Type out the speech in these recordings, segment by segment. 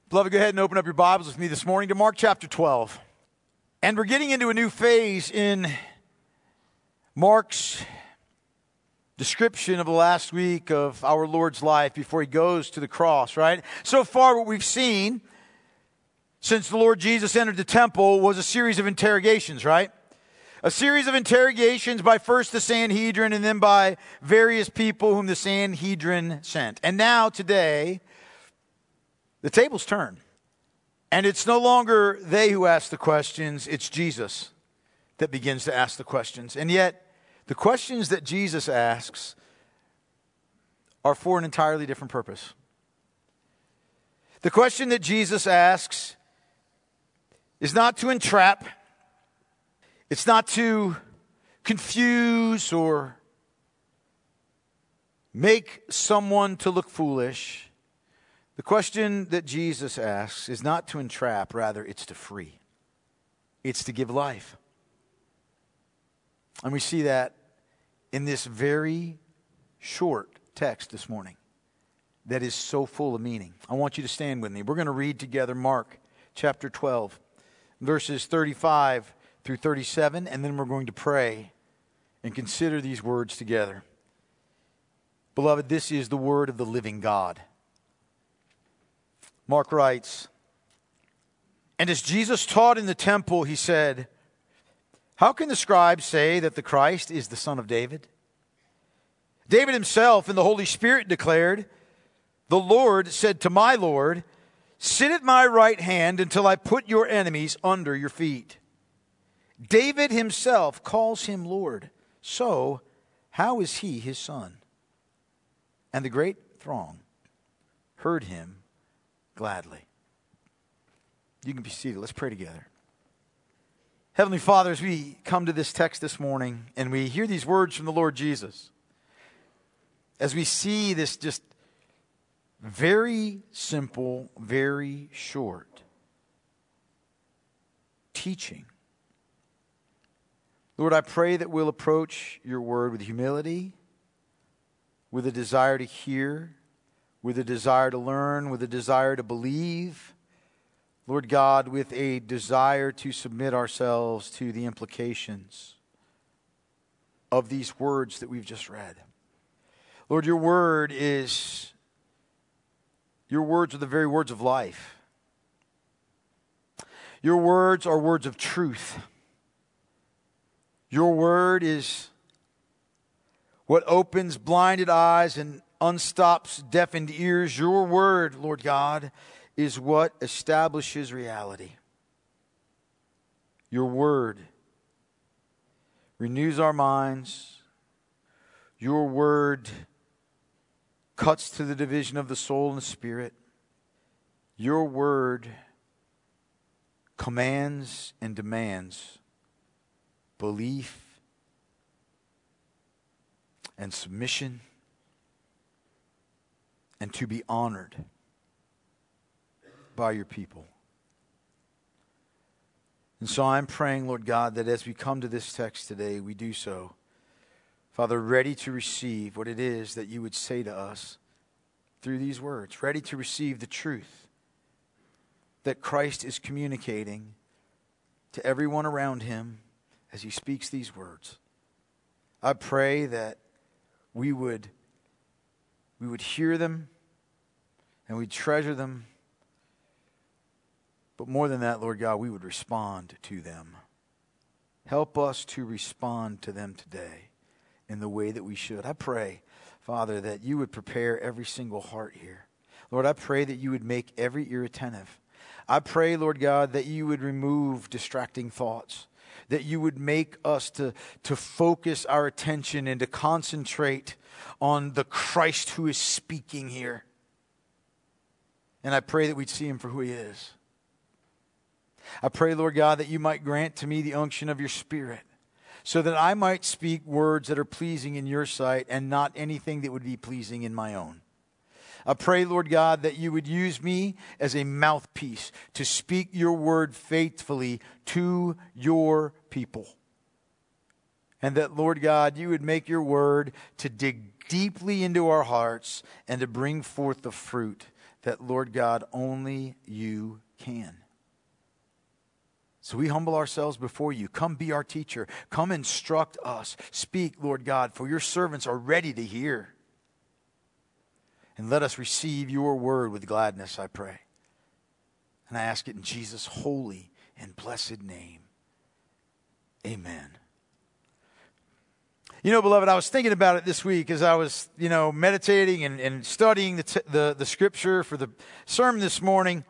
Beloved, go ahead and open up your Bibles with me this morning to Mark chapter 12. And we're getting into a new phase in Mark's description of the last week of our Lord's life before he goes to the cross, right? So far, what we've seen since the Lord Jesus entered the temple was a series of interrogations, right? A series of interrogations by first the Sanhedrin and then by various people whom the Sanhedrin sent. And now, today, the tables turn. And it's no longer they who ask the questions, it's Jesus that begins to ask the questions. And yet, the questions that Jesus asks are for an entirely different purpose. The question that Jesus asks is not to entrap, it's not to confuse or make someone to look foolish. The question that Jesus asks is not to entrap, rather it's to free. It's to give life. And we see that in this very short text this morning that is so full of meaning. I want you to stand with me. We're going to read together Mark chapter 12, verses 35 through 37, and then we're going to pray and consider these words together. Beloved, this is the word of the living God. Mark writes, "And as Jesus taught in the temple, he said, 'How can the scribes say that the Christ is the son of David? David himself in the Holy Spirit declared, "The Lord said to my Lord, sit at my right hand until I put your enemies under your feet." David himself calls him Lord. So how is he his son?" And the great throng heard him gladly. You can be seated. Let's pray together. Heavenly Father, as we come to this text this morning and we hear these words from the Lord Jesus, as we see this just very simple, very short teaching, Lord, I pray that we'll approach your word with humility, with a desire to hear, with a desire to learn, with a desire to believe. Lord God, with a desire to submit ourselves to the implications of these words that we've just read. Lord, your words are the very words of life. Your words are words of truth. Your word is what opens blinded eyes and unstops deafened ears. Your word, Lord God, is what establishes reality. Your word renews our minds. Your word cuts to the division of the soul and the spirit. Your word commands and demands belief and submission, and to be honored by your people. And so I'm praying, Lord God, that as we come to this text today, we do so, Father, ready to receive what it is that you would say to us through these words, ready to receive the truth that Christ is communicating to everyone around him as he speaks these words. I pray that we would hear them and we'd treasure them. But more than that, Lord God, we would respond to them. Help us to respond to them today in the way that we should. I pray, Father, that you would prepare every single heart here. Lord, I pray that you would make every ear attentive. I pray, Lord God, that you would remove distracting thoughts, that you would make us to focus our attention and to concentrate on the Christ who is speaking here. And I pray that we'd see him for who he is. I pray, Lord God, that you might grant to me the unction of your Spirit so that I might speak words that are pleasing in your sight and not anything that would be pleasing in my own. I pray, Lord God, that you would use me as a mouthpiece to speak your word faithfully to your people. And that, Lord God, you would make your word to dig deeply into our hearts and to bring forth the fruit that, Lord God, only you can. So we humble ourselves before you. Come be our teacher. Come instruct us. Speak, Lord God, for your servants are ready to hear. And let us receive your word with gladness, I pray. And I ask it in Jesus' holy and blessed name. Amen. You know, beloved, I was thinking about it this week as I was, meditating and studying the scripture for the sermon this morning.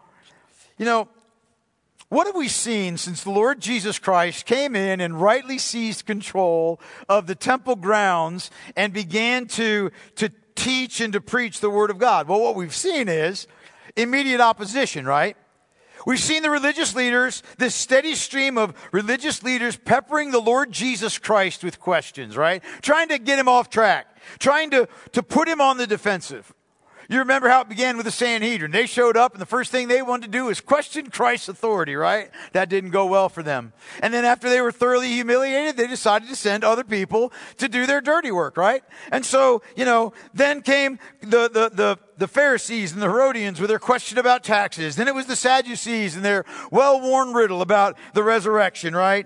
What have we seen since the Lord Jesus Christ came in and rightly seized control of the temple grounds and began to teach and to preach the Word of God? Well, what we've seen is immediate opposition, right? We've seen the religious leaders, this steady stream of religious leaders peppering the Lord Jesus Christ with questions, right? Trying to get him off track, trying to put him on the defensive. You remember how it began with the Sanhedrin. They showed up, and the first thing they wanted to do is question Christ's authority, right? That didn't go well for them. And then after they were thoroughly humiliated, they decided to send other people to do their dirty work, right? And so, then came the Pharisees and the Herodians with their question about taxes. Then it was the Sadducees and their well-worn riddle about the resurrection, right?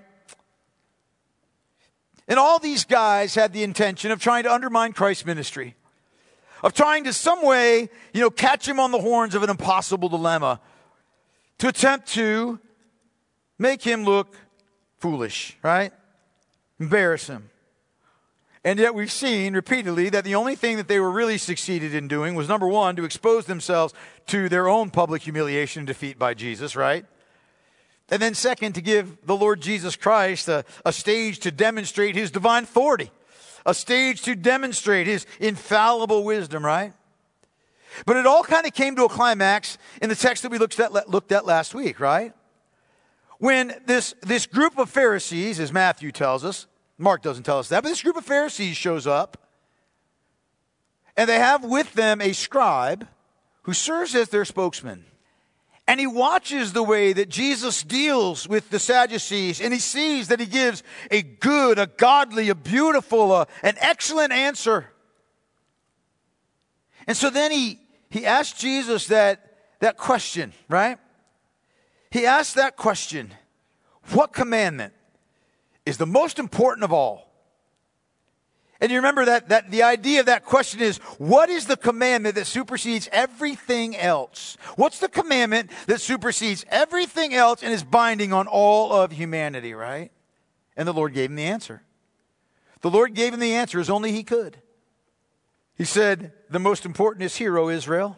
And all these guys had the intention of trying to undermine Christ's ministry, of trying to some way, catch him on the horns of an impossible dilemma, to attempt to make him look foolish, right? Embarrass him. And yet we've seen repeatedly that the only thing that they were really succeeded in doing was, number one, to expose themselves to their own public humiliation and defeat by Jesus, right? And then second, to give the Lord Jesus Christ a stage to demonstrate his divine authority. A stage to demonstrate his infallible wisdom, right? But it all kind of came to a climax in the text that we looked at last week, right? When this group of Pharisees, as Matthew tells us, Mark doesn't tell us that, but this group of Pharisees shows up, and they have with them a scribe who serves as their spokesman. And he watches the way that Jesus deals with the Sadducees, and he sees that he gives a good, a godly, a beautiful, an excellent answer. And so then he asks Jesus that question, right? He asks that question, what commandment is the most important of all? And you remember that the idea of that question is, what is the commandment that supersedes everything else? What's the commandment that supersedes everything else and is binding on all of humanity, right? And the Lord gave him the answer. The Lord gave him the answer as only he could. He said, the most important is, hear, O Israel.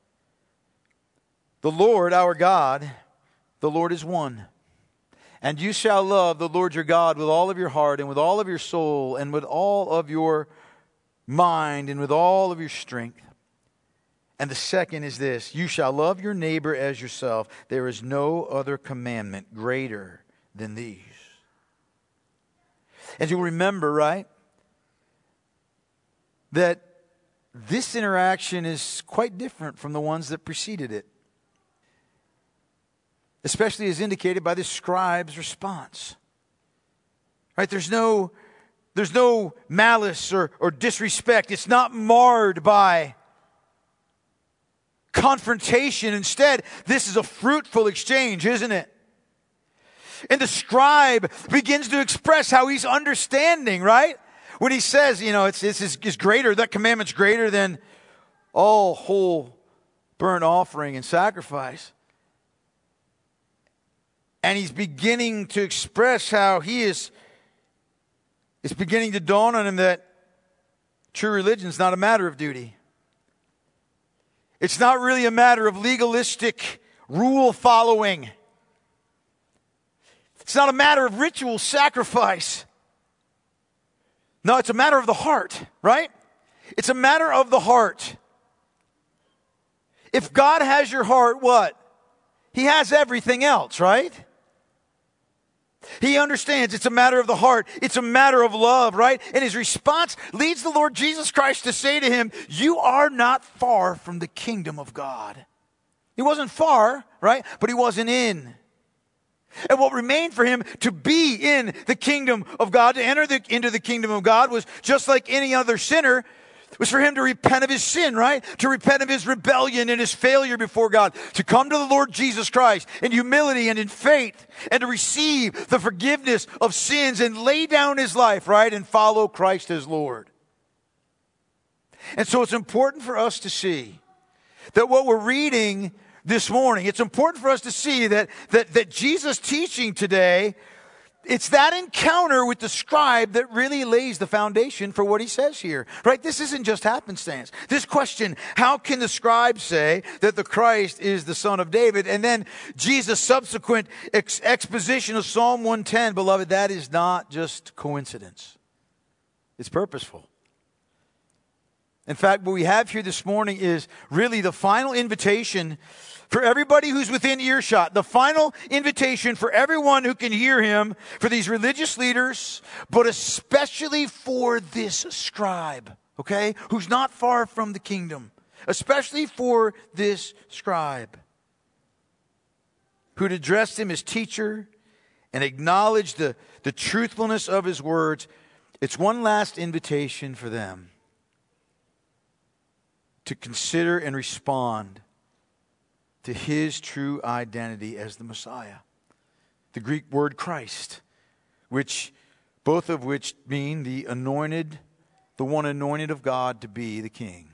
The Lord our God, the Lord is one. And you shall love the Lord your God with all of your heart and with all of your soul and with all of your mind and with all of your strength. And the second is this, you shall love your neighbor as yourself. There is no other commandment greater than these. And you'll remember, right, that this interaction is quite different from the ones that preceded it. Especially as indicated by the scribe's response. Right? There's no malice or disrespect. It's not marred by confrontation. Instead, this is a fruitful exchange, isn't it? And the scribe begins to express how he's understanding, right? When he says, it's greater, that commandment's greater than all whole burnt offering and sacrifice. And he's beginning to express how it's beginning to dawn on him that true religion is not a matter of duty. It's not really a matter of legalistic rule following. It's not a matter of ritual sacrifice. No, it's a matter of the heart, right? It's a matter of the heart. If God has your heart, what? He has everything else, right? He understands it's a matter of the heart. It's a matter of love, right? And his response leads the Lord Jesus Christ to say to him, you are not far from the kingdom of God. He wasn't far, right? But he wasn't in. And what remained for him to be in the kingdom of God, to enter into the kingdom of God, was just like any other sinner, was for him to repent of his sin, right? To repent of his rebellion and his failure before God. To come to the Lord Jesus Christ in humility and in faith and to receive the forgiveness of sins and lay down his life, right? And follow Christ as Lord. And so it's important for us to see that what we're reading this morning, it's important for us to see that Jesus' teaching today, it's that encounter with the scribe that really lays the foundation for what he says here, right? This isn't just happenstance. This question, how can the scribe say that the Christ is the Son of David? And then Jesus' subsequent exposition of Psalm 110, beloved, that is not just coincidence. It's purposeful. In fact, what we have here this morning is really the final invitation for everybody who's within earshot, the final invitation for everyone who can hear him, for these religious leaders, but especially for this scribe, okay, who's not far from the kingdom, especially for this scribe who'd addressed him as teacher and acknowledged the truthfulness of his words. It's one last invitation for them to consider and respond to his true identity as the Messiah. The Greek word Christ, both of which mean the one anointed of God to be the King.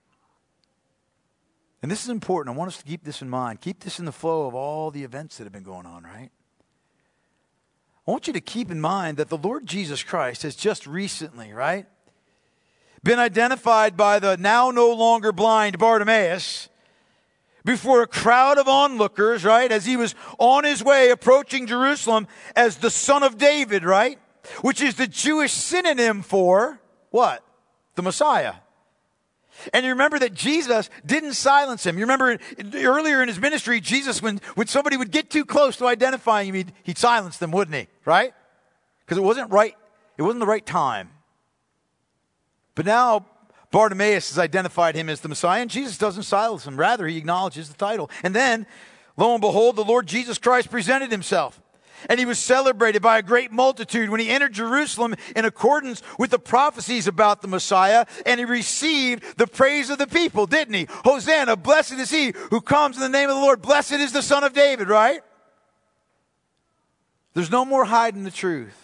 And this is important. I want us to keep this in mind. Keep this in the flow of all the events that have been going on, right? I want you to keep in mind that the Lord Jesus Christ has just recently, right, been identified by the now no longer blind Bartimaeus before a crowd of onlookers, right, as he was on his way approaching Jerusalem as the Son of David, right, which is the Jewish synonym for what? The Messiah. And you remember that Jesus didn't silence him. You remember earlier in his ministry, Jesus, when somebody would get too close to identifying him, he'd silence them, wouldn't he? Right? Because it wasn't right. It wasn't the right time. But now Bartimaeus has identified him as the Messiah, and Jesus doesn't silence him. Rather, he acknowledges the title. And then, lo and behold, the Lord Jesus Christ presented himself. And he was celebrated by a great multitude when he entered Jerusalem in accordance with the prophecies about the Messiah. And he received the praise of the people, didn't he? Hosanna, blessed is he who comes in the name of the Lord. Blessed is the Son of David, right? There's no more hiding the truth.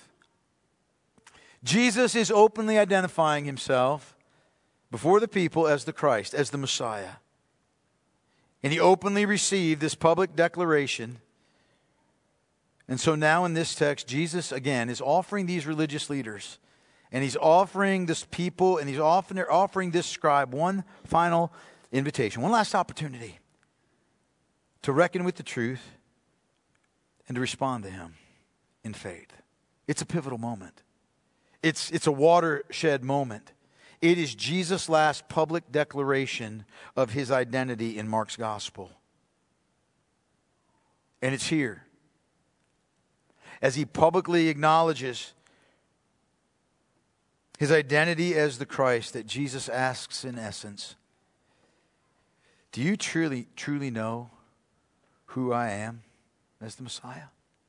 Jesus is openly identifying himself before the people as the Christ, as the Messiah. And he openly received this public declaration. And so now in this text, Jesus, again, is offering these religious leaders, and he's offering this people, and he's offering this scribe one final invitation, one last opportunity to reckon with the truth and to respond to him in faith. It's a pivotal moment. It's a watershed moment. It is Jesus' last public declaration of his identity in Mark's gospel. And it's here, as he publicly acknowledges his identity as the Christ, that Jesus asks in essence, do you truly know who I am as the Messiah?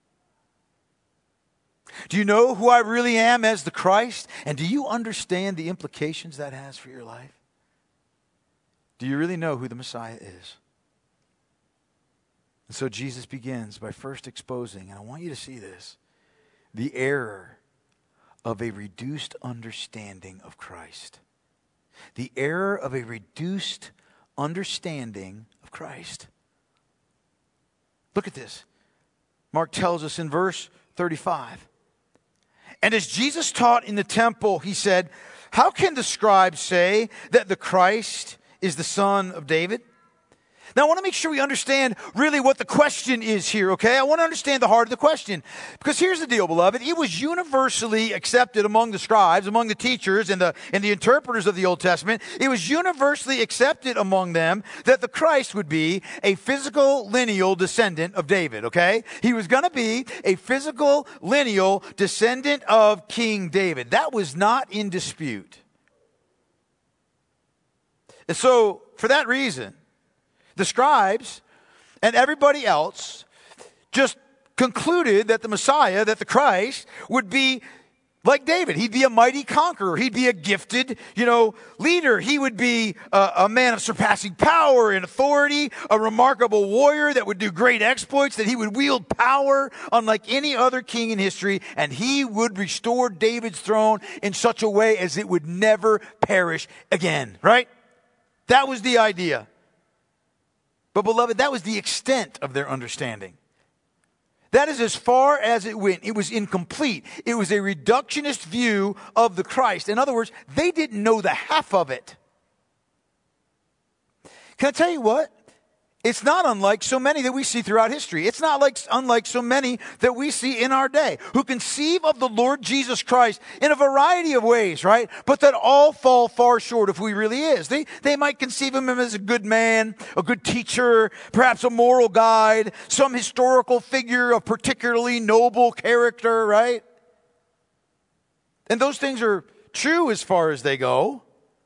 Do you know who I really am as the Christ? And do you understand the implications that has for your life? Do you really know who the Messiah is? And so Jesus begins by first exposing, and I want you to see this, the error of a reduced understanding of Christ. The error of a reduced understanding of Christ. Look at this. Mark tells us in verse 35. And as Jesus taught in the temple, he said, how can the scribes say that the Christ is the Son of David? Now, I want to make sure we understand really what the question is here, okay? I want to understand the heart of the question. Because here's the deal, beloved. It was universally accepted among the scribes, among the teachers and the interpreters of the Old Testament. It was universally accepted among them that the Christ would be a physical lineal descendant of David, okay? He was going to be a physical lineal descendant of King David. That was not in dispute. And so, for that reason, the scribes and everybody else just concluded that the Messiah, that the Christ, would be Like David, he'd be a mighty conqueror. He'd be a gifted, leader. He would be a man of surpassing power and authority, a remarkable warrior that would do great exploits, that he would wield power unlike any other king in history, and he would restore David's throne in such a way as it would never perish again, right? That was the idea. But beloved, that was the extent of their understanding. That is as far as it went. It was incomplete. It was a reductionist view of the Christ. In other words, they didn't know the half of it. Can I tell you what? It's not unlike so many that we see throughout history. It's not unlike so many that we see in our day who conceive of the Lord Jesus Christ in a variety of ways, right? But that all fall far short of who he really is. They might conceive of him as a good man, a good teacher, perhaps a moral guide, some historical figure of particularly noble character, right? And those things are true as far as they go.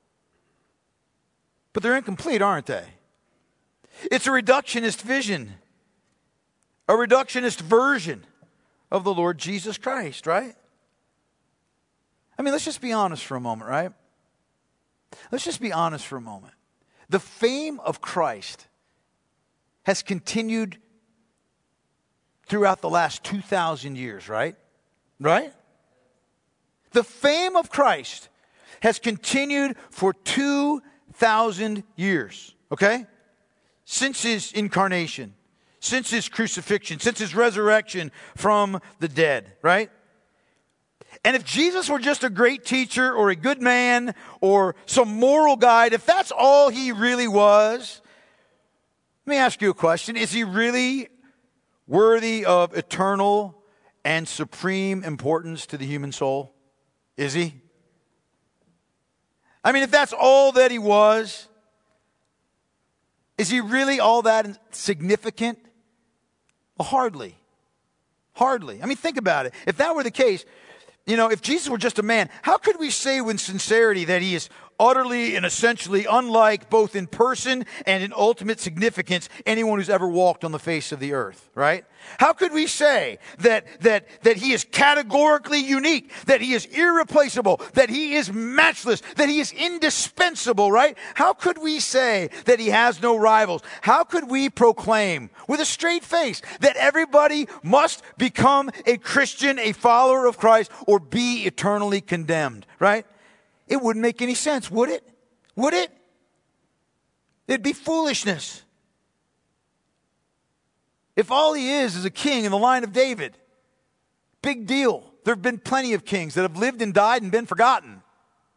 But they're incomplete, aren't they? It's a reductionist vision, a reductionist version of the Lord Jesus Christ, right? I mean, let's just be honest for a moment, right? Let's just be honest for a moment. The fame of Christ has continued throughout the last 2,000 years, right? Right? The fame of Christ has continued for 2,000 years, okay? Since his incarnation, since his crucifixion, since his resurrection from the dead, right? And if Jesus were just a great teacher or a good man or some moral guide, if that's all he really was, let me ask you a question. Is he really worthy of eternal and supreme importance to the human soul? Is he? I mean, if that's all that he was, is he really all that significant? Well, hardly. Hardly. I mean, think about it. If that were the case, if Jesus were just a man, how could we say with sincerity that he is utterly and essentially unlike, both in person and in ultimate significance, anyone who's ever walked on the face of the earth, right? How could we say that he is categorically unique, that he is irreplaceable, that he is matchless, that he is indispensable, right? How could we say that he has no rivals? How could we proclaim with a straight face that everybody must become a Christian, a follower of Christ, or be eternally condemned, right? It wouldn't make any sense, would it? Would it? It'd be foolishness. If all he is a king in the line of David, big deal. There have been plenty of kings that have lived and died and been forgotten.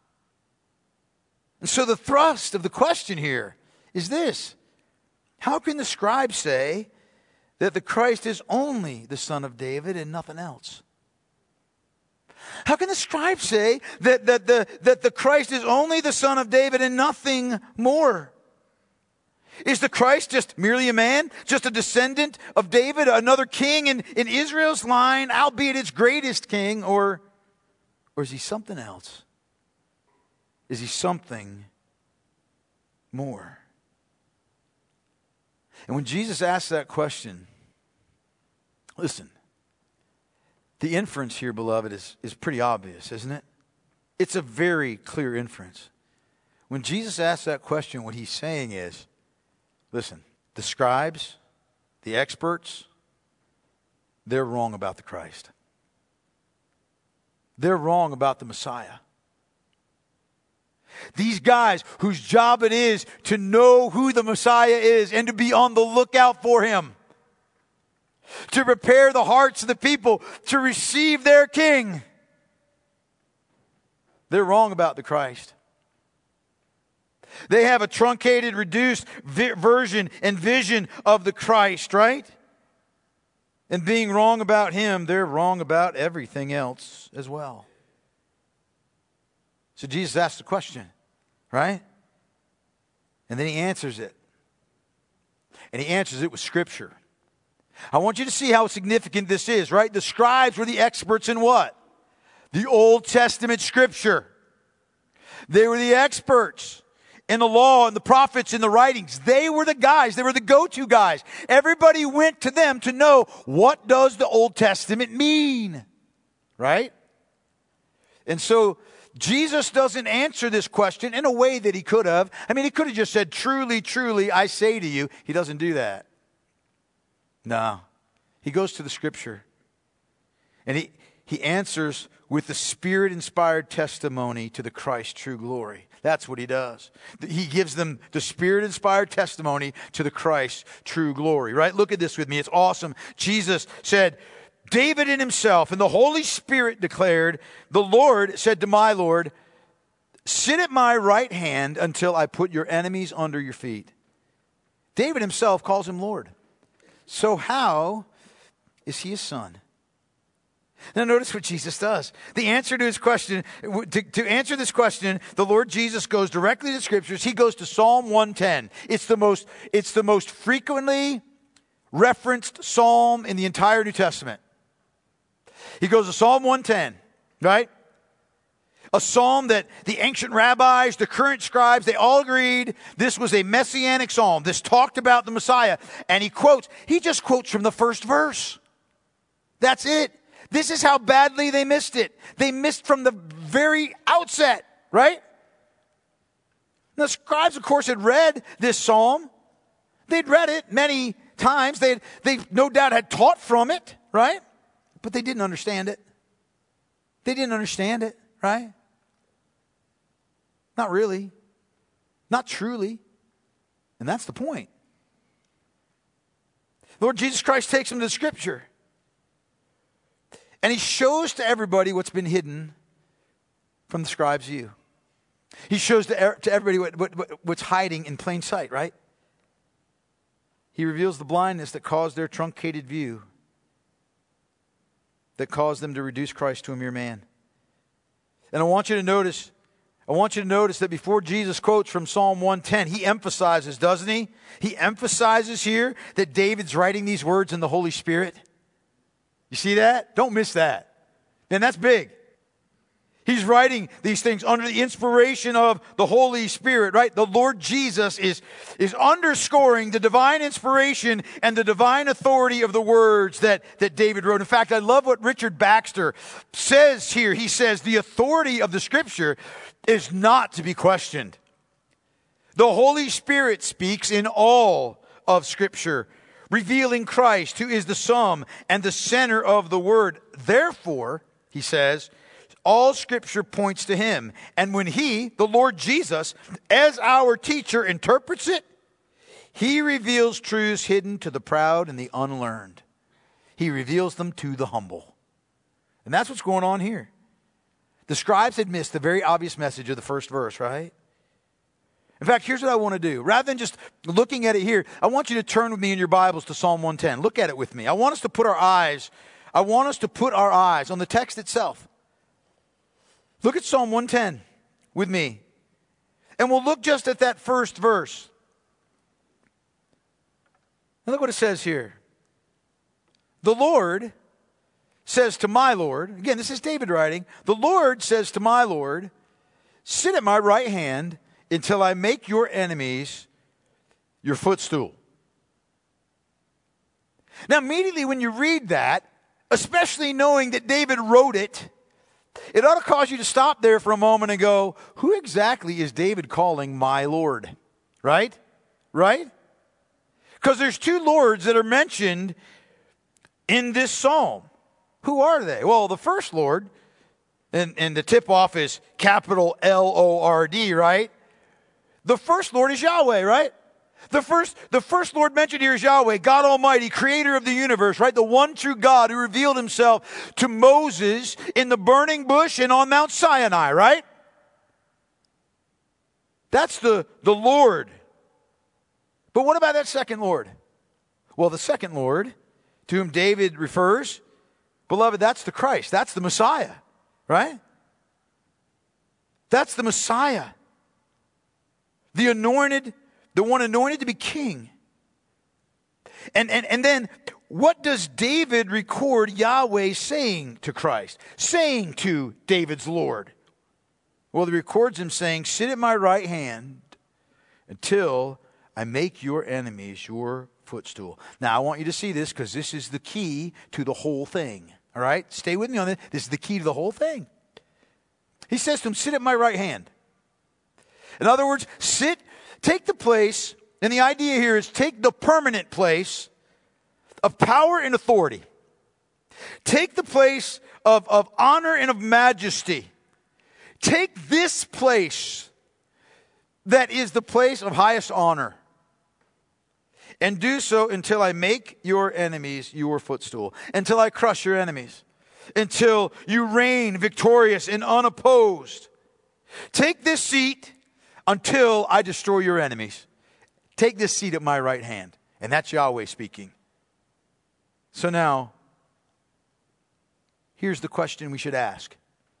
And so the thrust of the question here is this: how can the scribes say that the Christ is only the son of David and nothing else? How can the scribes say that the Christ is only the son of David and nothing more? Is the Christ just merely a man, just a descendant of David, another king in Israel's line, albeit its greatest king, or is he something else? Is he something more? And when Jesus asks that question, listen, the inference here, beloved, is pretty obvious, isn't it? It's a very clear inference. When Jesus asks that question, what he's saying is, listen, the scribes, the experts, they're wrong about the Christ. They're wrong about the Messiah. These guys whose job it is to know who the Messiah is and to be on the lookout for him, to prepare the hearts of the people to receive their king, they're wrong about the Christ. They have a truncated, reduced version and vision of the Christ, right? And being wrong about him, they're wrong about everything else as well. So Jesus asks the question, right? And then he answers it. And he answers it with Scripture. I want you to see how significant this is, right? The scribes were the experts in what? The Old Testament Scripture. They were the experts in the law and the prophets and the writings. They were the guys. They were the go-to guys. Everybody went to them to know, what does the Old Testament mean? Right? And so Jesus doesn't answer this question in a way that he could have. I mean, he could have just said, truly, truly, I say to you. He doesn't do that. No. He goes to the Scripture. And he answers with the Spirit-inspired testimony to the Christ's true glory. That's what he does. He gives them the Spirit-inspired testimony to the Christ's true glory, right? Look at this with me. It's awesome. Jesus said, David in himself and the Holy Spirit declared, the Lord said to my Lord, sit at my right hand until I put your enemies under your feet. David himself calls him Lord. So how is he his son? Now notice what Jesus does. The answer to his question, to answer this question, the Lord Jesus goes directly to the Scriptures. He goes to Psalm 110. It's the most frequently referenced psalm in the entire New Testament. He goes to Psalm 110, right? A psalm that the ancient rabbis, the current scribes, they all agreed this was a messianic psalm. This talked about the Messiah. And he just quotes from the first verse. That's it. This is how badly they missed it. They missed from the very outset, right? The scribes, of course, had read this psalm. They'd read it many times. They no doubt had taught from it, right? But they didn't understand it. They didn't understand it, right? Not really. Not truly. And that's the point. Lord Jesus Christ takes them to the Scripture. And he shows to everybody what's been hidden from the scribes' view. He shows to everybody what's hiding in plain sight, right? He reveals the blindness that caused their truncated view, that caused them to reduce Christ to a mere man. And I want you to notice that before Jesus quotes from Psalm 110, he emphasizes, doesn't he? He emphasizes here that David's writing these words in the Holy Spirit. You see that? Don't miss that. And that's big. He's writing these things under the inspiration of the Holy Spirit, right? The Lord Jesus is underscoring the divine inspiration and the divine authority of the words that David wrote. In fact, I love what Richard Baxter says here. He says, the authority of the Scripture is not to be questioned. The Holy Spirit speaks in all of Scripture, revealing Christ, who is the sum and the center of the Word. Therefore, he says, all Scripture points to him. And when he, the Lord Jesus, as our teacher, interprets it, he reveals truths hidden to the proud and the unlearned. He reveals them to the humble. And that's what's going on here. The scribes had missed the very obvious message of the first verse, right? In fact, here's what I want to do. Rather than just looking at it here, I want you to turn with me in your Bibles to Psalm 110. Look at it with me. I want us to put our eyes on the text itself. Look at Psalm 110 with me. And we'll look just at that first verse. And look what it says here. The Lord says to my Lord, again, this is David writing, the Lord says to my Lord, sit at my right hand until I make your enemies your footstool. Now, immediately when you read that, especially knowing that David wrote it, it ought to cause you to stop there for a moment and go, who exactly is David calling my Lord? Right? Right? Because there's two Lords that are mentioned in this psalm. Who are they? Well, the first Lord, and the tip-off is capital L-O-R-D, right? The first Lord is Yahweh, right? The first Lord mentioned here is Yahweh, God Almighty, creator of the universe, right? The one true God who revealed himself to Moses in the burning bush and on Mount Sinai, right? That's the Lord. But what about that second Lord? Well, the second Lord, to whom David refers, beloved, that's the Christ. That's the Messiah, right? That's the Messiah. The anointed, the one anointed to be king. And then what does David record Yahweh saying to Christ? Saying to David's Lord? Well, he records him saying, sit at my right hand until I make your enemies your footstool. Now, I want you to see this because this is the key to the whole thing. All right? Stay with me on this. This is the key to the whole thing. He says to him, sit at my right hand. In other words, take the place, and the idea here is take the permanent place of power and authority. Take the place of honor and of majesty. Take this place that is the place of highest honor. And do so until I make your enemies your footstool. Until I crush your enemies. Until you reign victorious and unopposed. Take this seat until I destroy your enemies. Take this seat at my right hand. And that's Yahweh speaking. So now, here's the question we should ask.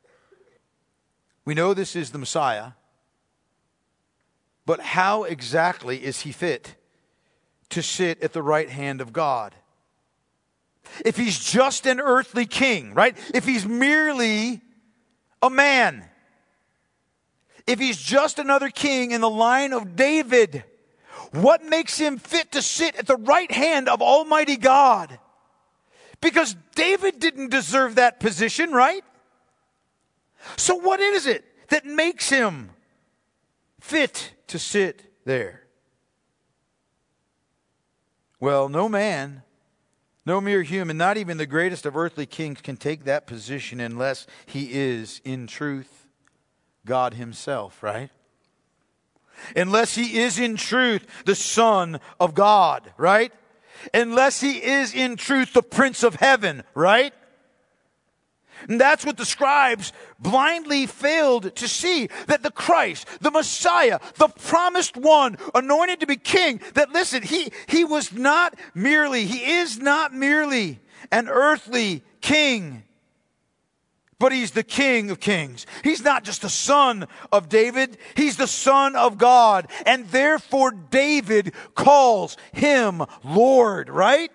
We know this is the Messiah. But how exactly is he fit to sit at the right hand of God? If he's just an earthly king, right? If he's merely a man. If he's just another king in the line of David, what makes him fit to sit at the right hand of Almighty God? Because David didn't deserve that position, right? So what is it that makes him fit to sit there? Well, no man, no mere human, not even the greatest of earthly kings can take that position unless he is, in truth, God himself, right? Unless he is, in truth, the Son of God, right? Unless he is, in truth, the Prince of Heaven, right? And that's what the scribes blindly failed to see. That the Christ, the Messiah, the promised one, anointed to be king, that listen, he is not merely an earthly king, but he's the King of kings. He's not just the son of David, he's the Son of God. And therefore David calls him Lord, right?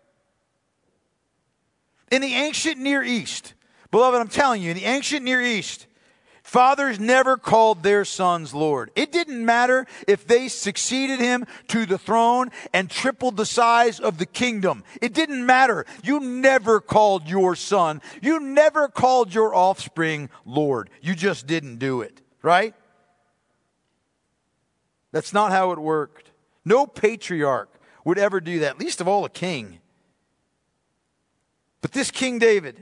In the ancient Near East, beloved, I'm telling you, in the ancient Near East, fathers never called their sons Lord. It didn't matter if they succeeded him to the throne and tripled the size of the kingdom. It didn't matter. You never called your son. You never called your offspring Lord. You just didn't do it, right? That's not how it worked. No patriarch would ever do that, least of all a king. But this King David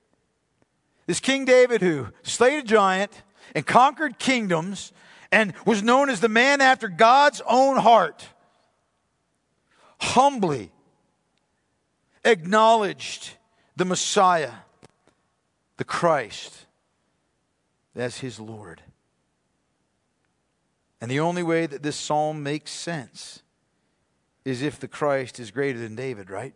who slayed a giant and conquered kingdoms and was known as the man after God's own heart, humbly acknowledged the Messiah, the Christ, as his Lord. And the only way that this psalm makes sense is if the Christ is greater than David, right?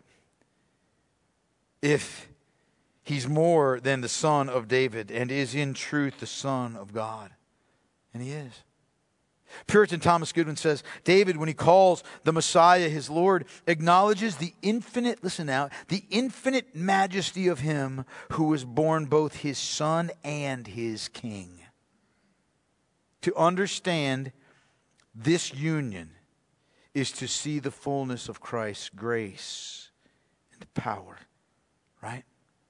If he's more than the son of David and is in truth the Son of God. And he is. Puritan Thomas Goodwin says, David, when he calls the Messiah his Lord, acknowledges the infinite, listen now, the infinite majesty of him who was born both his son and his king. To understand this union is to see the fullness of Christ's grace and power, right?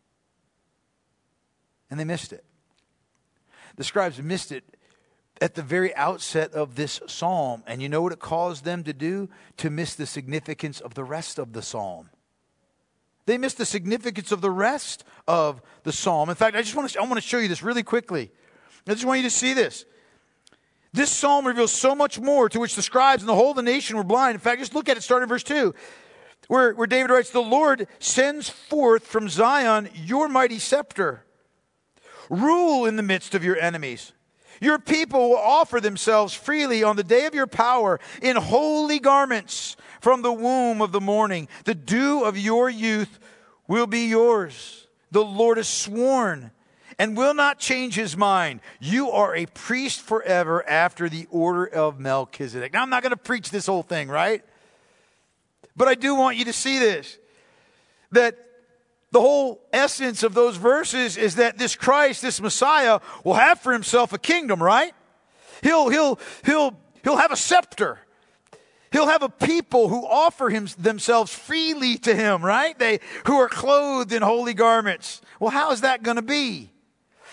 And they missed it. The scribes missed it at the very outset of this psalm. And you know what it caused them to do? To miss the significance of the rest of the psalm. They missed the significance of the rest of the psalm. In fact, I want to show you this really quickly. I just want you to see this. This psalm reveals so much more, to which the scribes and the whole of the nation were blind. In fact, just look at it starting in verse 2. Where David writes, the Lord sends forth from Zion your mighty scepter. Rule in the midst of your enemies. Your people will offer themselves freely on the day of your power in holy garments from the womb of the morning. The dew of your youth will be yours. The Lord has sworn and will not change his mind. You are a priest forever after the order of Melchizedek. Now, I'm not going to preach this whole thing, right? But I do want you to see this. That the whole essence of those verses is that this Christ, this Messiah, will have for himself a kingdom, right? He'll have a scepter. He'll have a people who offer themselves freely to him, right? Who are clothed in holy garments. Well, how is that going to be?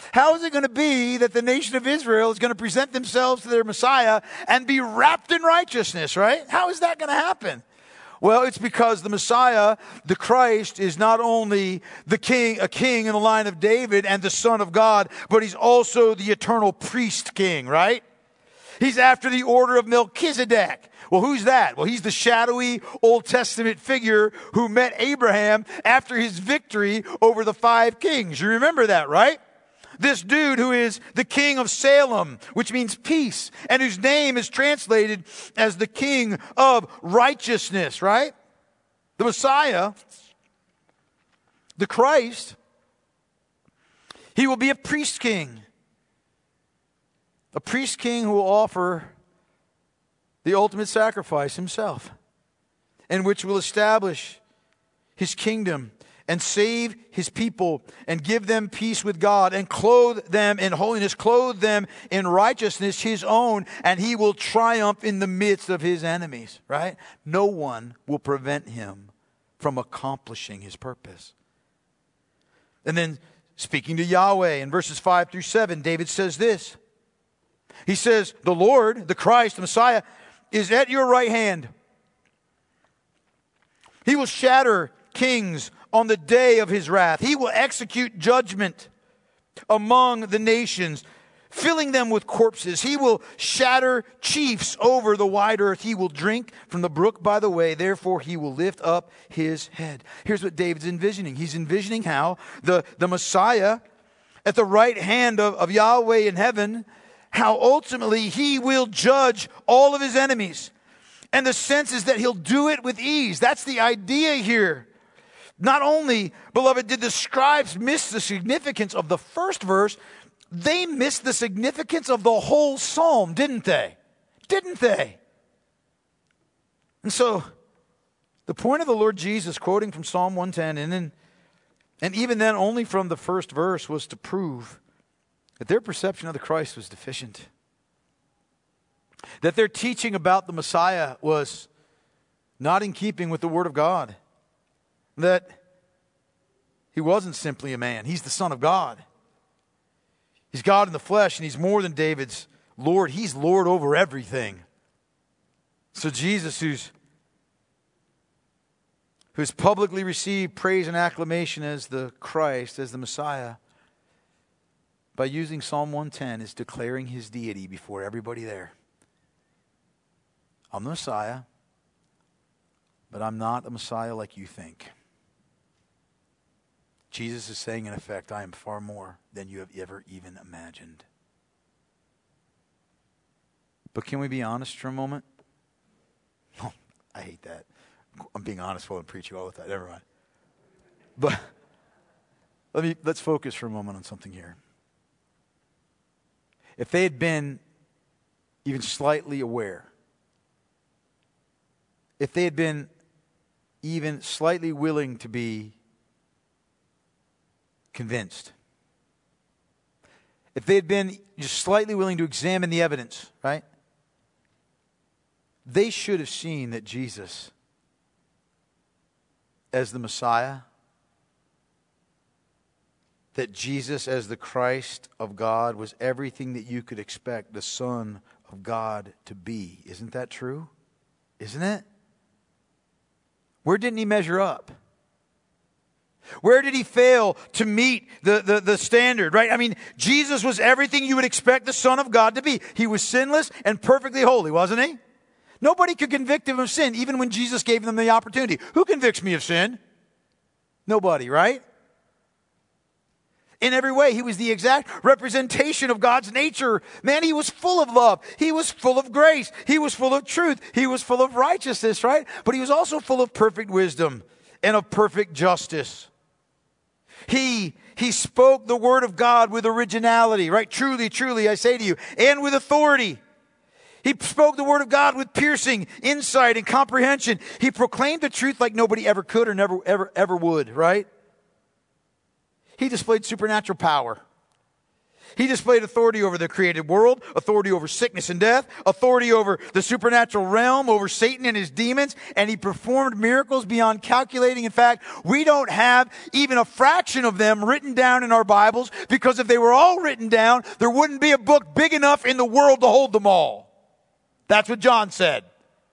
How is it going to be that the nation of Israel is going to present themselves to their Messiah and be wrapped in righteousness, right? How is that going to happen? Well, it's because the Messiah, the Christ, is not only a king in the line of David and the Son of God, but he's also the eternal priest king, right? He's after the order of Melchizedek. Well, who's that? Well, he's the shadowy Old Testament figure who met Abraham after his victory over the 5 kings. You remember that, right? This dude who is the king of Salem, which means peace, and whose name is translated as the king of righteousness, right? The Messiah, the Christ, he will be a priest king. A priest king who will offer the ultimate sacrifice himself, and which will establish his kingdom and save his people and give them peace with God and clothe them in holiness, clothe them in righteousness, his own, and he will triumph in the midst of his enemies, right? No one will prevent him from accomplishing his purpose. And then speaking to Yahweh in verses 5 through 7, David says this. He says, the Lord, the Christ, the Messiah, is at your right hand. He will shatter kings on the day of his wrath. He will execute judgment among the nations, filling them with corpses. He will shatter chiefs over the wide earth. He will drink from the brook by the way. Therefore, he will lift up his head. Here's what David's envisioning. He's envisioning how the Messiah at the right hand of Yahweh in heaven, how ultimately he will judge all of his enemies. And the sense is that he'll do it with ease. That's the idea here. Not only, beloved, did the scribes miss the significance of the first verse, they missed the significance of the whole psalm, didn't they? Didn't they? And so, the point of the Lord Jesus, quoting from Psalm 110, and even then only from the first verse, was to prove that their perception of the Christ was deficient. That their teaching about the Messiah was not in keeping with the Word of God. That he wasn't simply a man. He's the Son of God. He's God in the flesh, and he's more than David's Lord. He's Lord over everything. So Jesus, who's publicly received praise and acclamation as the Christ, as the Messiah, by using Psalm 110, is declaring his deity before everybody there. I'm the Messiah, but I'm not a Messiah like you think. Jesus is saying, in effect, I am far more than you have ever even imagined. But can we be honest for a moment? Oh, I hate that. I'm being honest while I'm preaching all the time. Never mind. But let's focus for a moment on something here. If they had been even slightly aware, if they had been even slightly willing to be convinced, if they had been just slightly willing to examine the evidence, right? They should have seen that Jesus, as the Messiah, that Jesus as the Christ of God was everything that you could expect the Son of God to be. Isn't that true? Isn't it? Where didn't he measure up? Where did he fail to meet the standard, right? I mean, Jesus was everything you would expect the Son of God to be. He was sinless and perfectly holy, wasn't he? Nobody could convict him of sin, even when Jesus gave them the opportunity. Who convicts me of sin? Nobody, right? In every way, he was the exact representation of God's nature. Man, he was full of love. He was full of grace. He was full of truth. He was full of righteousness, right? But he was also full of perfect wisdom and of perfect justice. He spoke the word of God with originality, right? Truly, truly, I say to you, and with authority. He spoke the word of God with piercing insight and comprehension. He proclaimed the truth like nobody ever could or ever would, right? He displayed supernatural power. He displayed authority over the created world, authority over sickness and death, authority over the supernatural realm, over Satan and his demons, and he performed miracles beyond calculating. In fact, we don't have even a fraction of them written down in our Bibles, because if they were all written down, there wouldn't be a book big enough in the world to hold them all. That's what John said.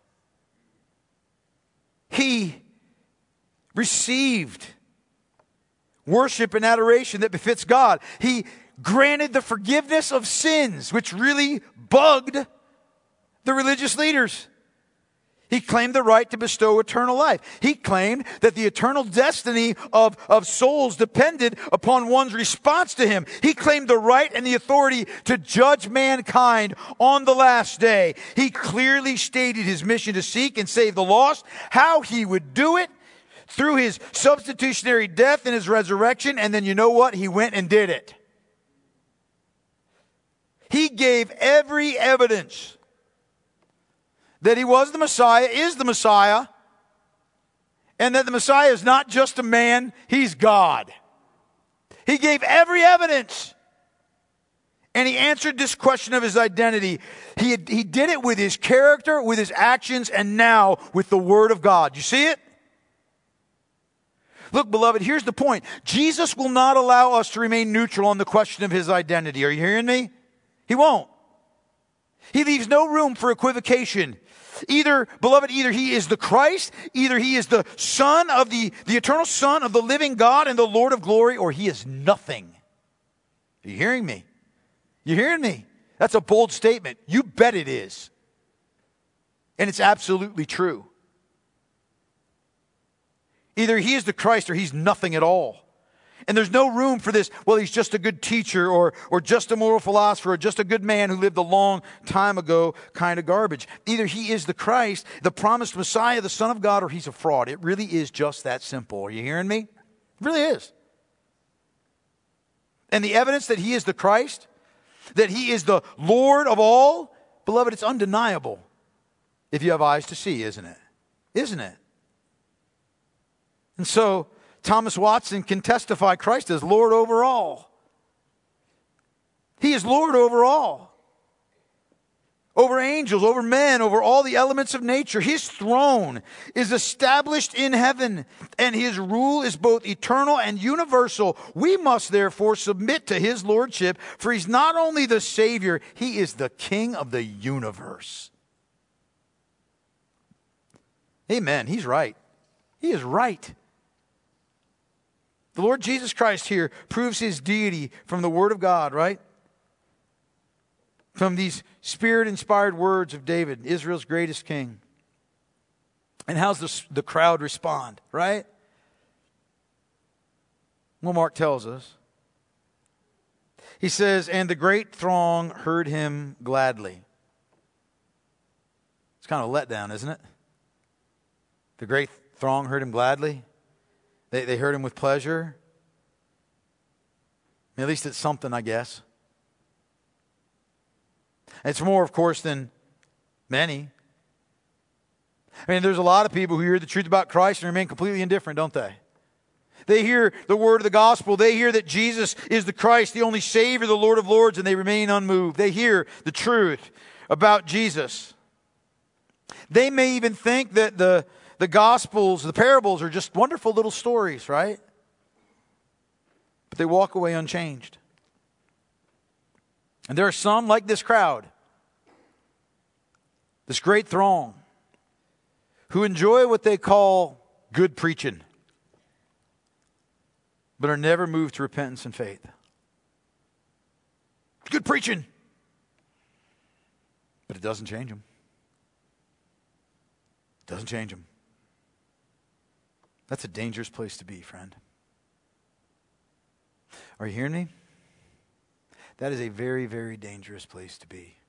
He received worship and adoration that befits God. He granted the forgiveness of sins, which really bugged the religious leaders. He claimed the right to bestow eternal life. He claimed that the eternal destiny of souls depended upon one's response to him. He claimed the right and the authority to judge mankind on the last day. He clearly stated his mission to seek and save the lost, how he would do it, through his substitutionary death and his resurrection. And then you know what? He went and did it. He gave every evidence that he was the Messiah, is the Messiah, and that the Messiah is not just a man, he's God. He gave every evidence. And he answered this question of his identity. He did it with his character, with his actions, and now with the Word of God. You see it? Look, beloved, here's the point. Jesus will not allow us to remain neutral on the question of his identity. Are you hearing me? He won't. He leaves no room for equivocation. Either, beloved, either he is the Christ, either he is the Son of the eternal Son of the living God and the Lord of glory, or he is nothing. Are you hearing me? You hearing me? That's a bold statement. You bet it is. And it's absolutely true. Either he is the Christ or he's nothing at all. And there's no room for this, well, he's just a good teacher or just a moral philosopher or just a good man who lived a long time ago kind of garbage. Either he is the Christ, the promised Messiah, the Son of God, or he's a fraud. It really is just that simple. Are you hearing me? It really is. And the evidence that he is the Christ, that he is the Lord of all, beloved, it's undeniable if you have eyes to see, isn't it? Isn't it? And so Thomas Watson can testify Christ as Lord over all. He is Lord over all. Over angels, over men, over all the elements of nature. His throne is established in heaven, and his rule is both eternal and universal. We must therefore submit to his lordship, for he's not only the Savior, he is the King of the universe. Amen. He's right. He is right. The Lord Jesus Christ here proves his deity from the Word of God, right? From these Spirit-inspired words of David, Israel's greatest king. And how's the crowd respond, right? Well, Mark tells us. He says, and the great throng heard him gladly. It's kind of a letdown, isn't it? The great throng heard him gladly. They heard him with pleasure. At least it's something, I guess. It's more, of course, than many. I mean, there's a lot of people who hear the truth about Christ and remain completely indifferent, don't they? They hear the word of the gospel. They hear that Jesus is the Christ, the only Savior, the Lord of Lords, and they remain unmoved. They hear the truth about Jesus. They may even think that the Gospels, the parables are just wonderful little stories, right? But they walk away unchanged. And there are some, like this crowd, this great throng, who enjoy what they call good preaching, but are never moved to repentance and faith. Good preaching, but it doesn't change them. It doesn't change them. That's a dangerous place to be, friend. Are you hearing me? That is a very, very dangerous place to be.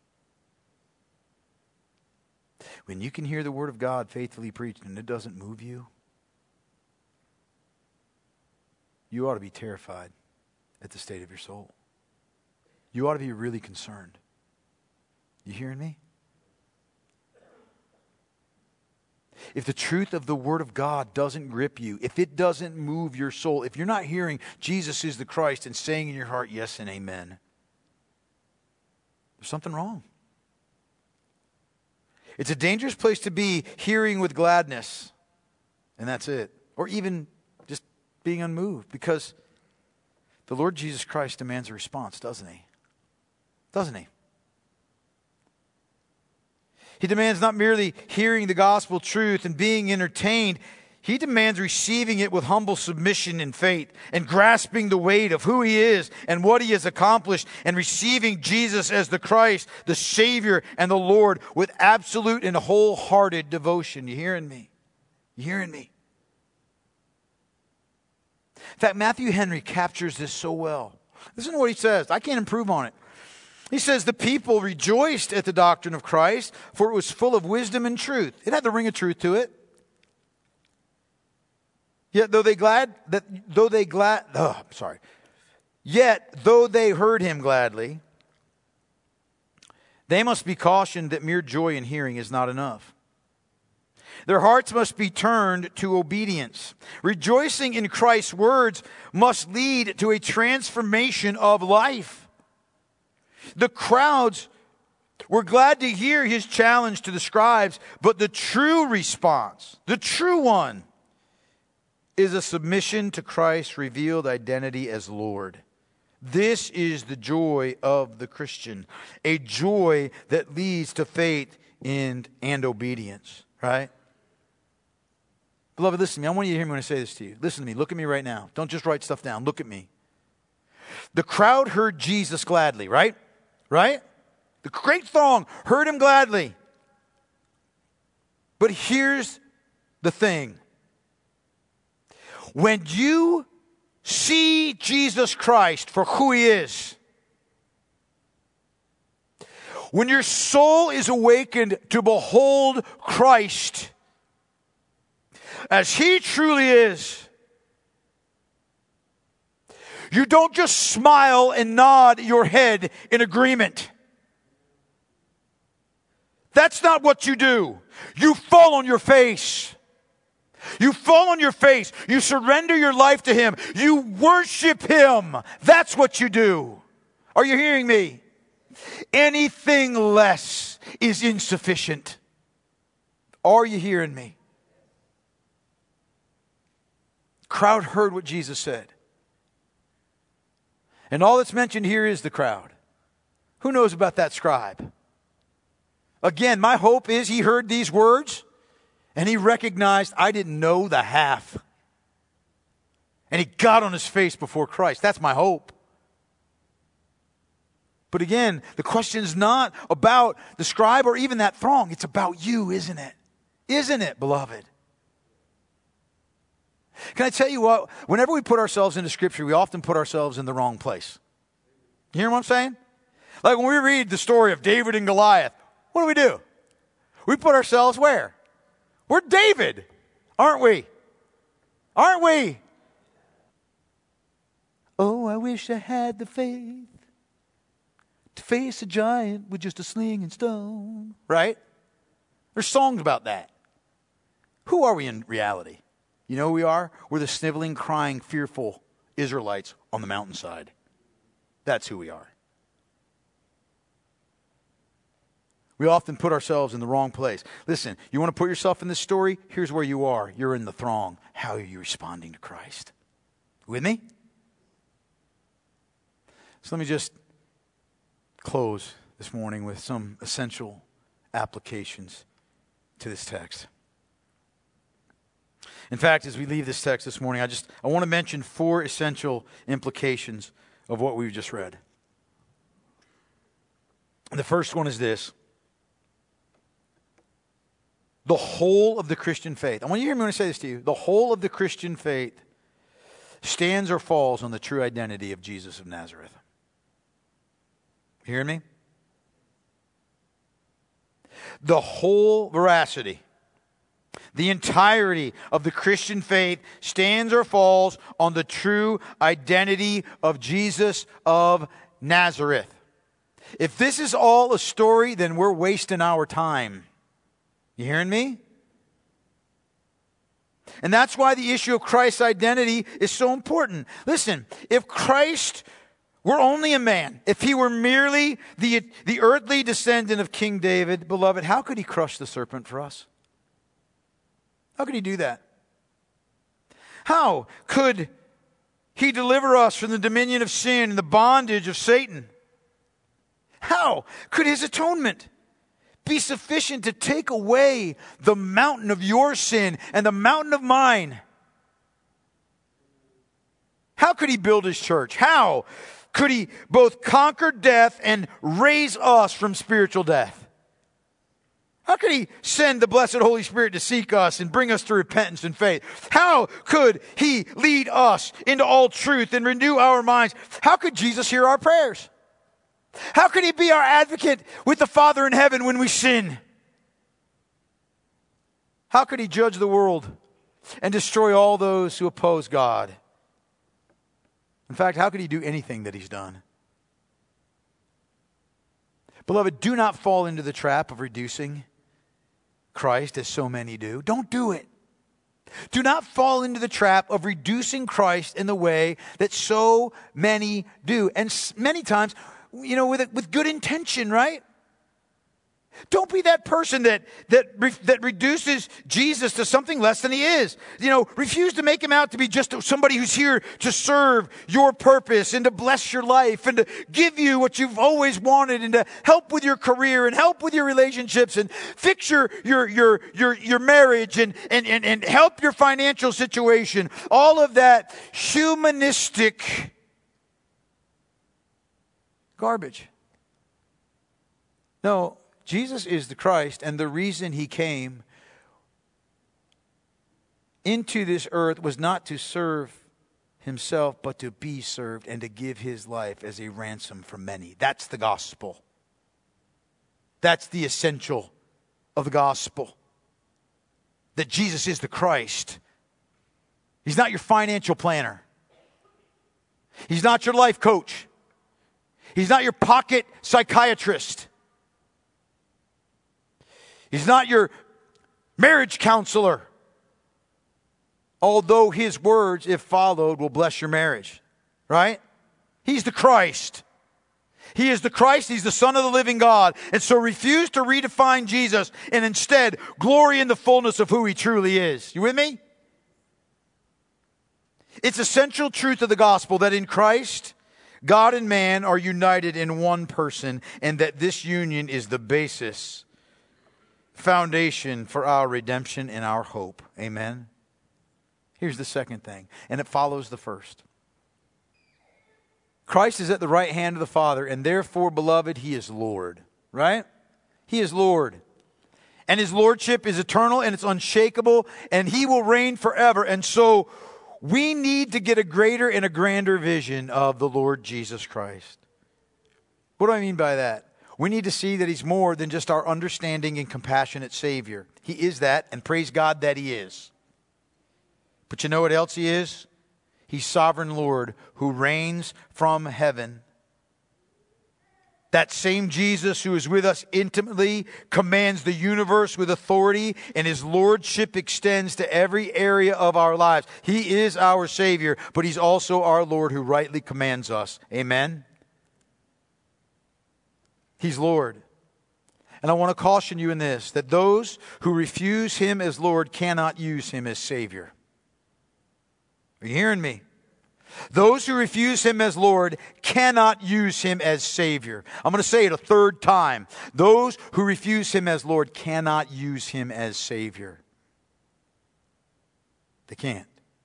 When you can hear the Word of God faithfully preached and it doesn't move you, you ought to be terrified at the state of your soul. You ought to be really concerned. You hearing me? if the truth of the Word of God doesn't grip you, if it doesn't move your soul, if you're not hearing Jesus is the Christ and saying in your heart yes and amen, there's something wrong. It's a dangerous place to be, hearing with gladness, and that's it. Or even just being unmoved, because the Lord Jesus Christ demands a response, doesn't He? Doesn't He? He demands not merely hearing the gospel truth and being entertained. He demands receiving it with humble submission and faith, and grasping the weight of who He is and what He has accomplished, and receiving Jesus as the Christ, the Savior and the Lord, with absolute and wholehearted devotion. You hearing me? You hearing me? In fact, Matthew Henry captures this so well. Listen to what he says. I can't improve on it. He says, the people rejoiced at the doctrine of Christ, for it was full of wisdom and truth. It had the ring of truth to it. Yet though they heard Him gladly, they must be cautioned that mere joy in hearing is not enough. Their hearts must be turned to obedience. Rejoicing in Christ's words must lead to a transformation of life. The crowds were glad to hear His challenge to the scribes, but the true response, the true one, is a submission to Christ's revealed identity as Lord. This is the joy of the Christian, a joy that leads to faith and obedience, right? Beloved, listen to me. I want you to hear me when I say this to you. Listen to me. Look at me right now. Don't just write stuff down. Look at me. The crowd heard Jesus gladly, right? Right? The great throng heard Him gladly. But here's the thing. When you see Jesus Christ for who He is, when your soul is awakened to behold Christ as He truly is, you don't just smile and nod your head in agreement. That's not what you do. You fall on your face. You fall on your face. You surrender your life to Him. You worship Him. That's what you do. Are you hearing me? Anything less is insufficient. Are you hearing me? Crowd heard what Jesus said. And all that's mentioned here is the crowd. Who knows about that scribe? Again, my hope is he heard these words and he recognized, I didn't know the half. And he got on his face before Christ. That's my hope. But again, the question is not about the scribe or even that throng. It's about you, isn't it? Isn't it, beloved? Can I tell you what? Whenever we put ourselves into Scripture, we often put ourselves in the wrong place. You hear what I'm saying? Like when we read the story of David and Goliath, what do? We put ourselves where? We're David, aren't we? Aren't we? Oh, I wish I had the faith to face a giant with just a sling and stone. Right? There's songs about that. Who are we in reality? You know who we are? We're the sniveling, crying, fearful Israelites on the mountainside. That's who we are. We often put ourselves in the wrong place. Listen, you want to put yourself in this story? Here's where you are. You're in the throng. How are you responding to Christ? With me? So let me just close this morning with some essential applications to this text. In fact, as we leave this text this morning, I want to mention 4 essential implications of what we've just read. And the first one is this. The whole of the Christian faith. I want you to hear me when I say this to you. The whole of the Christian faith stands or falls on the true identity of Jesus of Nazareth. You hearing me? The whole veracity, the entirety of the Christian faith stands or falls on the true identity of Jesus of Nazareth. If this is all a story, then we're wasting our time. You hearing me? And that's why the issue of Christ's identity is so important. Listen, if Christ were only a man, if he were merely the earthly descendant of King David, beloved, how could he crush the serpent for us? How could he do that? How could he deliver us from the dominion of sin and the bondage of Satan? How could his atonement be sufficient to take away the mountain of your sin and the mountain of mine? How could he build his church? How could he both conquer death and raise us from spiritual death? How could he send the blessed Holy Spirit to seek us and bring us to repentance and faith? How could he lead us into all truth and renew our minds? How could Jesus hear our prayers? How could he be our advocate with the Father in heaven when we sin? How could he judge the world and destroy all those who oppose God? In fact, how could he do anything that he's done? Beloved, do not fall into the trap of reducing Christ as so many do. Don't do it. Do not fall into the trap of reducing Christ in the way that so many do. And many times, with good intention, right? Don't be that person that reduces Jesus to something less than he is. Refuse to make him out to be just somebody who's here to serve your purpose and to bless your life and to give you what you've always wanted and to help with your career and help with your relationships and fix your marriage and help your financial situation. All of that humanistic garbage. No. Jesus is the Christ, and the reason he came into this earth was not to serve himself, but to be served and to give his life as a ransom for many. That's the gospel. That's the essential of the gospel. That Jesus is the Christ. He's not your financial planner. He's not your life coach. He's not your pocket psychiatrist. He's not your marriage counselor. Although his words, if followed, will bless your marriage. Right? He's the Christ. He is the Christ. He's the Son of the living God. And so refuse to redefine Jesus and instead glory in the fullness of who he truly is. You with me? It's a central truth of the gospel that in Christ, God and man are united in one person, and that this union is the basis, foundation for our redemption and our hope. Amen. Here's the second thing, and it follows the first. Christ is at the right hand of the Father, and therefore, beloved, he is Lord. Right? He is Lord. And his lordship is eternal and it's unshakable, and he will reign forever. And so we need to get a greater and a grander vision of the Lord Jesus Christ. What do I mean by that? We need to see that he's more than just our understanding and compassionate Savior. He is that, and praise God that he is. But you know what else he is? He's sovereign Lord who reigns from heaven. That same Jesus who is with us intimately commands the universe with authority, and his lordship extends to every area of our lives. He is our Savior, but he's also our Lord who rightly commands us. Amen? He's Lord. And I want to caution you in this, that those who refuse him as Lord cannot use him as Savior. Are you hearing me? Those who refuse him as Lord cannot use him as Savior. I'm going to say it a third time. Those who refuse him as Lord cannot use him as Savior. They can't.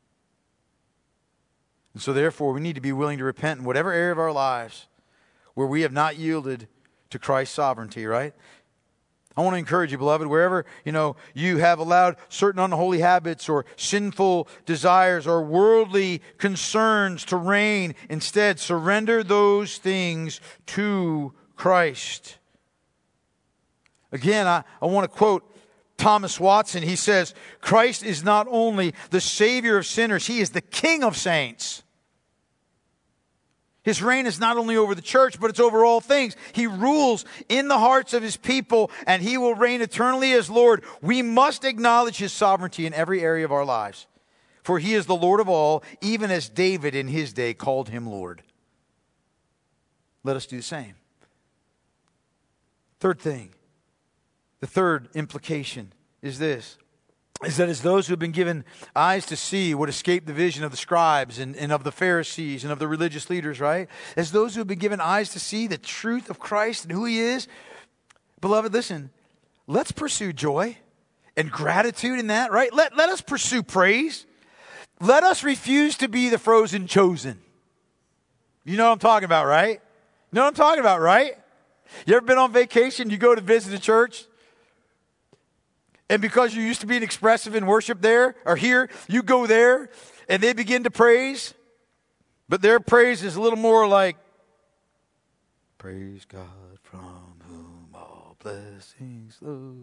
And so therefore, we need to be willing to repent in whatever area of our lives where we have not yielded to Christ's sovereignty, right? I want to encourage you, beloved, wherever, you have allowed certain unholy habits or sinful desires or worldly concerns to reign, instead surrender those things to Christ. Again, I want to quote Thomas Watson. He says, Christ is not only the Savior of sinners, he is the King of saints. His reign is not only over the church, but it's over all things. He rules in the hearts of his people, and he will reign eternally as Lord. We must acknowledge his sovereignty in every area of our lives. For he is the Lord of all, even as David in his day called him Lord. Let us do the same. Third thing, the third implication is this, is that as those who have been given eyes to see what escaped the vision of the scribes and of the Pharisees and of the religious leaders, right? As those who have been given eyes to see the truth of Christ and who he is, beloved, listen, let's pursue joy and gratitude in that, right? Let us pursue praise. Let us refuse to be the frozen chosen. You know what I'm talking about, right? You know what I'm talking about, right? You ever been on vacation? You go to visit a church, and because you used to be expressive in worship there or here, you go there and they begin to praise, but their praise is a little more like, praise God from whom all blessings flow.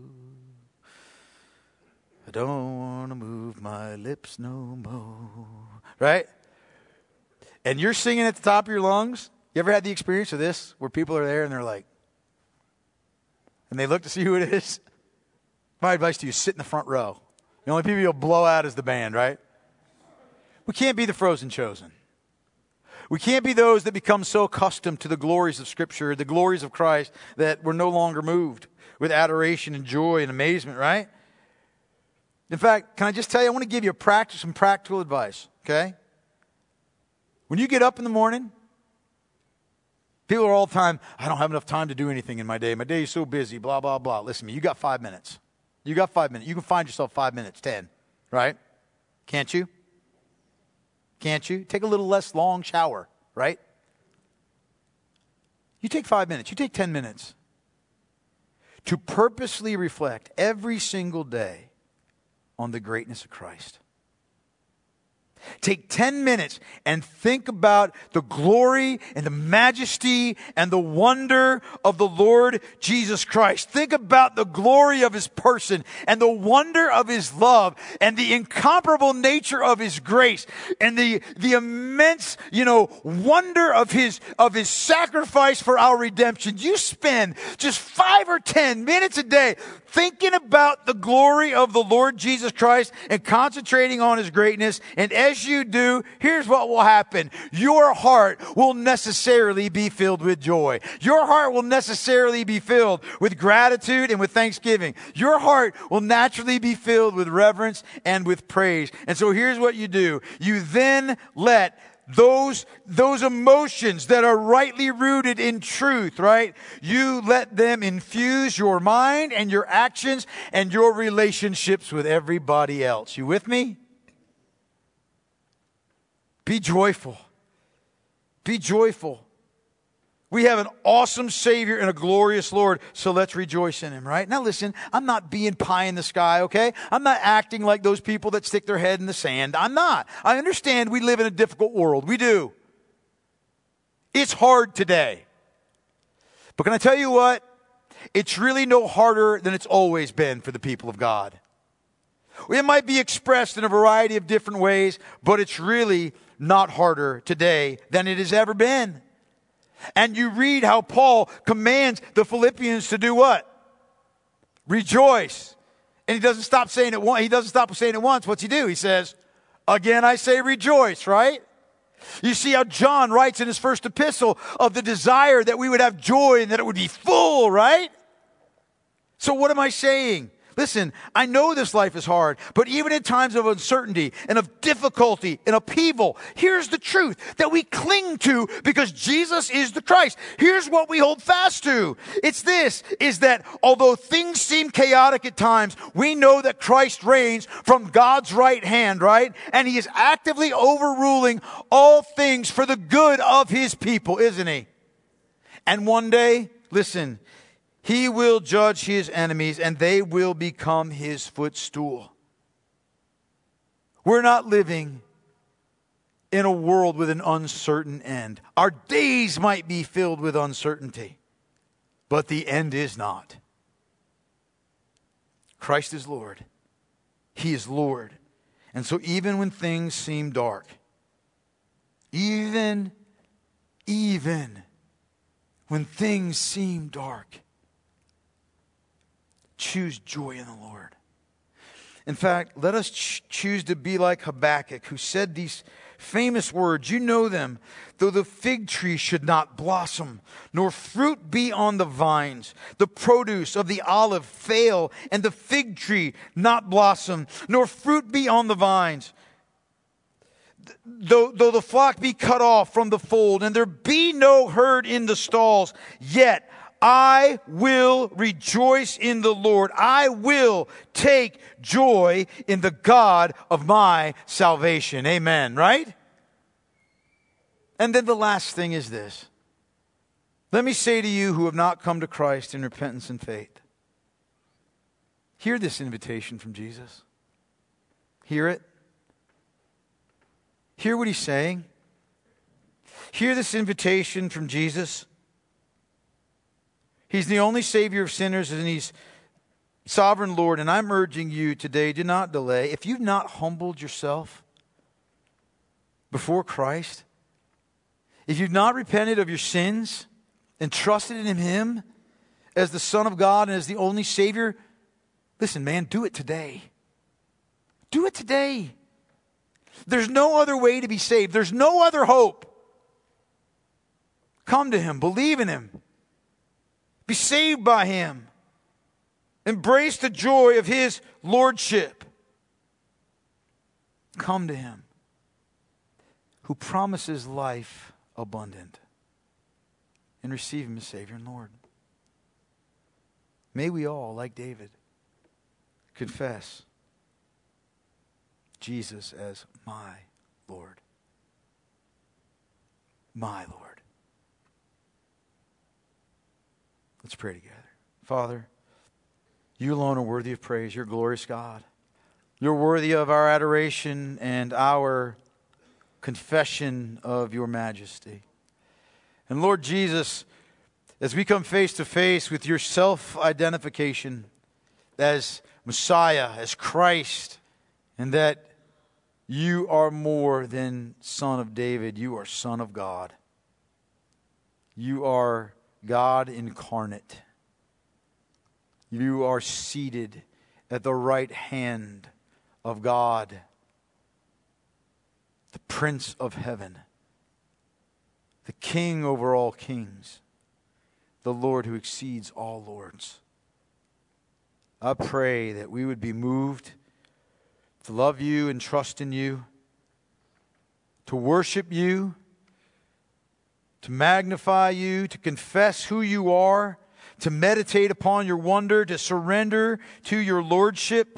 I don't want to move my lips no more. Right? And you're singing at the top of your lungs. You ever had the experience of this where people are there and they're like, and they look to see who it is? My advice to you is sit in the front row. The only people you'll blow out is the band, right? We can't be the frozen chosen. We can't be those that become so accustomed to the glories of Scripture, the glories of Christ, that we're no longer moved with adoration and joy and amazement, right? In fact, can I just tell you, I want to give you some practical advice, okay? When you get up in the morning, people are all the time, I don't have enough time to do anything in my day. My day is so busy, blah, blah, blah. Listen to me, you got 5 minutes. You got 5 minutes. You can find yourself 5 minutes, 10, right? Can't you? Can't you? Take a little less long shower, right? You take 5 minutes. You take 10 minutes to purposely reflect every single day on the greatness of Christ. Take 10 minutes and think about the glory and the majesty and the wonder of the Lord Jesus Christ. Think about the glory of his person and the wonder of his love and the incomparable nature of his grace and the immense, wonder of his sacrifice for our redemption. You spend just 5 or 10 minutes a day thinking about the glory of the Lord Jesus Christ and concentrating on his greatness. And as you do, here's what will happen. Your heart will necessarily be filled with joy. Your heart will necessarily be filled with gratitude and with thanksgiving. Your heart will naturally be filled with reverence and with praise. And so here's what you do. You then let those emotions that are rightly rooted in truth, right? You let them infuse your mind and your actions and your relationships with everybody else. You with me? Be joyful. Be joyful. We have an awesome Savior and a glorious Lord, so let's rejoice in him, right? Now listen, I'm not being pie in the sky, okay? I'm not acting like those people that stick their head in the sand. I'm not. I understand we live in a difficult world. We do. It's hard today. But can I tell you what? It's really no harder than it's always been for the people of God. It might be expressed in a variety of different ways, but it's really not harder today than it has ever been. And you read how Paul commands the Philippians to do what? Rejoice. And he doesn't stop saying it once. He doesn't stop saying it once. What's he do? He says, again I say rejoice, right? You see how John writes in his first epistle of the desire that we would have joy and that it would be full, right? So what am I saying? Listen, I know this life is hard, but even in times of uncertainty and of difficulty and upheaval, here's the truth that we cling to because Jesus is the Christ. Here's what we hold fast to. It's this, is that although things seem chaotic at times, we know that Christ reigns from God's right hand, right? And he is actively overruling all things for the good of his people, isn't he? And one day, listen, he will judge his enemies and they will become his footstool. We're not living in a world with an uncertain end. Our days might be filled with uncertainty, but the end is not. Christ is Lord. He is Lord. And so even when things seem dark, even even when things seem dark. Choose joy in the Lord. In fact, let us choose to be like Habakkuk, who said these famous words. You know them. Though the fig tree should not blossom, nor fruit be on the vines, the produce of the olive fail, and the fig tree not blossom, nor fruit be on the vines. Though the flock be cut off from the fold, and there be no herd in the stalls, yet I will rejoice in the Lord. I will take joy in the God of my salvation. Amen, right? And then the last thing is this. Let me say to you who have not come to Christ in repentance and faith, hear this invitation from Jesus. Hear it. Hear what he's saying. Hear this invitation from Jesus. He's the only Savior of sinners, and He's sovereign Lord. And I'm urging you today, do not delay. If you've not humbled yourself before Christ, if you've not repented of your sins and trusted in Him as the Son of God and as the only Savior, listen, man, do it today. Do it today. There's no other way to be saved. There's no other hope. Come to Him. Believe in Him. Be saved by Him. Embrace the joy of His lordship. Come to Him, who promises life abundant, and receive Him as Savior and Lord. May we all, like David, confess Jesus as my Lord. My Lord. Let's pray together. Father, You alone are worthy of praise. You're glorious God. You're worthy of our adoration and our confession of Your majesty. And Lord Jesus, as we come face to face with Your self-identification as Messiah, as Christ, and that You are more than Son of David, You are Son of God. You are God incarnate. You are seated at the right hand of God, the Prince of Heaven, the King over all kings, the Lord who exceeds all lords. I pray that we would be moved to love You and trust in You, to worship You, to magnify You, to confess who You are, to meditate upon Your wonder, to surrender to Your lordship,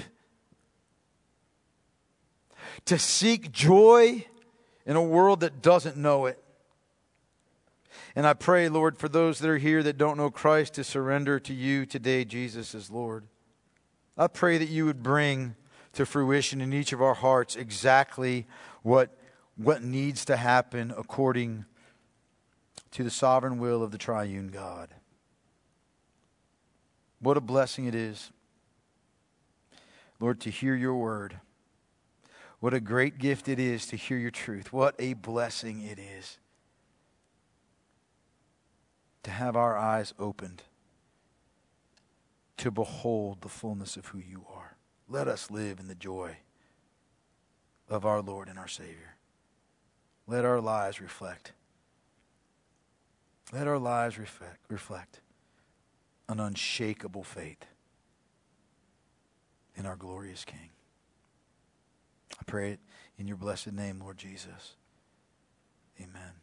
to seek joy in a world that doesn't know it. And I pray, Lord, for those that are here that don't know Christ, to surrender to You today, Jesus, as Lord. I pray that You would bring to fruition in each of our hearts exactly what needs to happen according to the sovereign will of the triune God. What a blessing it is, Lord, to hear Your word. What a great gift it is to hear Your truth. What a blessing it is to have our eyes opened to behold the fullness of who You are. Let us live in the joy of our Lord and our Savior. Let our lives reflect. Let our lives reflect an unshakable faith in our glorious King. I pray it in Your blessed name, Lord Jesus. Amen.